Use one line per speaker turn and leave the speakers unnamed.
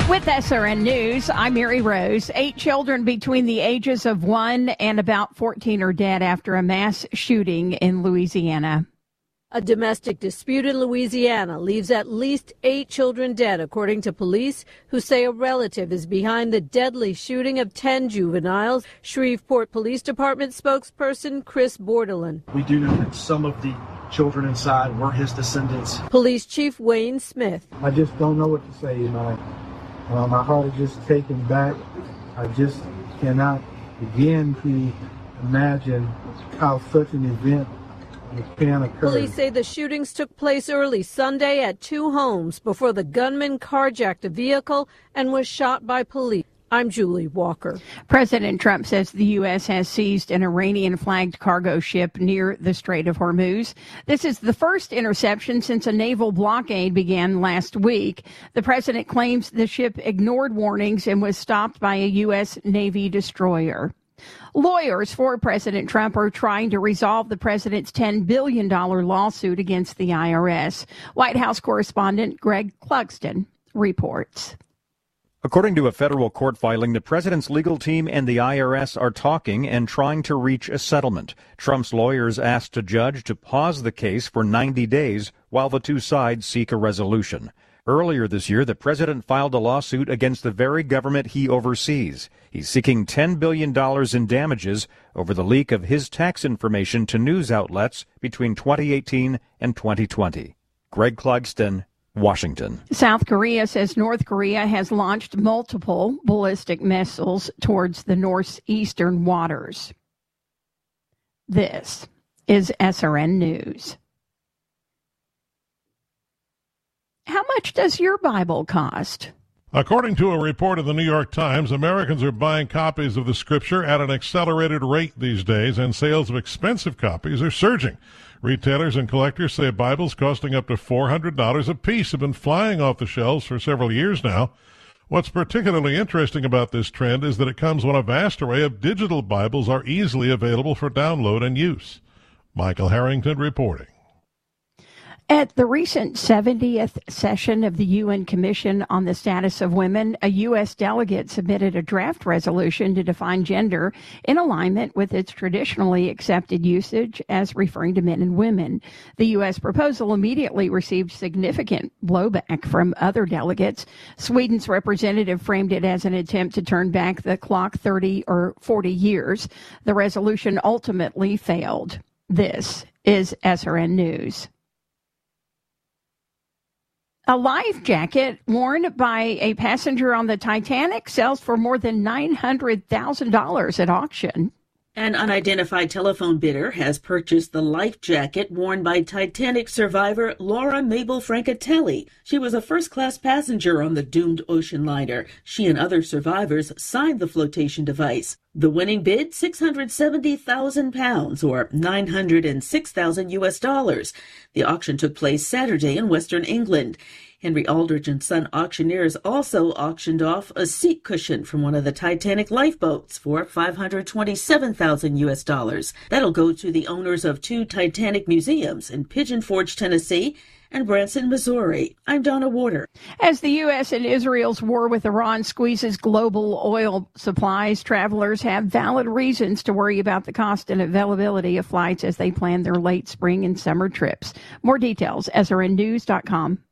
With SRN News, I'm Mary Rose. 8 children between the ages of 1 and about 14 are dead after a mass shooting in Louisiana.
A domestic dispute in Louisiana leaves at least 8 children dead, according to police, who say a relative is behind the deadly shooting of 10 juveniles. Shreveport Police Department spokesperson Chris Bordelon.
We do know that some of the children inside were his descendants.
Police Chief Wayne Smith.
I just don't know what to say. My heart is just taken back. I just cannot begin to imagine how such an event can occur.
Police say the shootings took place early Sunday at 2 homes before the gunman carjacked a vehicle and was shot by police. I'm Julie Walker.
President Trump says the U.S. has seized an Iranian-flagged cargo ship near the Strait of Hormuz. This is the first interception since a naval blockade began last week. The president claims the ship ignored warnings and was stopped by a U.S. Navy destroyer. Lawyers for President Trump are trying to resolve the president's $10 billion lawsuit against the IRS. White House correspondent Greg Clugston reports.
According to a federal court filing, the president's legal team and the IRS are talking and trying to reach a settlement. Trump's lawyers asked a judge to pause the case for 90 days while the two sides seek a resolution. Earlier this year, the president filed a lawsuit against the very government he oversees. He's seeking $10 billion in damages over the leak of his tax information to news outlets between 2018 and 2020. Greg Clugston, Washington.
South Korea says North Korea has launched multiple ballistic missiles towards the northeastern waters. This is SRN News. How much does your Bible cost?
According to a report of the New York Times, Americans are buying copies of the Scripture at an accelerated rate these days, and sales of expensive copies are surging. Retailers and collectors say Bibles costing up to $400 a piece have been flying off the shelves for several years now. What's particularly interesting about this trend is that it comes when a vast array of digital Bibles are easily available for download and use. Michael Harrington reporting.
At the recent 70th session of the UN Commission on the Status of Women, a U.S. delegate submitted a draft resolution to define gender in alignment with its traditionally accepted usage as referring to men and women. The U.S. proposal immediately received significant blowback from other delegates. Sweden's representative framed it as an attempt to turn back the clock 30 or 40 years. The resolution ultimately failed. This is SRN News. A life jacket worn by a passenger on the Titanic sells for more than $900,000 at auction.
An unidentified telephone bidder has purchased the life jacket worn by Titanic survivor Laura Mabel Francatelli. She was a first-class passenger on the doomed ocean liner. She and other survivors signed the flotation device. The winning bid, £670,000 or $906,000 US. The auction took place Saturday in Western England. Henry Aldrich and Son auctioneers also auctioned off a seat cushion from one of the Titanic lifeboats for $527,000 US. That'll go to the owners of 2 Titanic museums in Pigeon Forge, Tennessee, and Branson, Missouri. I'm Donna Warder.
As the U.S. and Israel's war with Iran squeezes global oil supplies, travelers have valid reasons to worry about the cost and availability of flights as they plan their late spring and summer trips. More details, srnnews.com.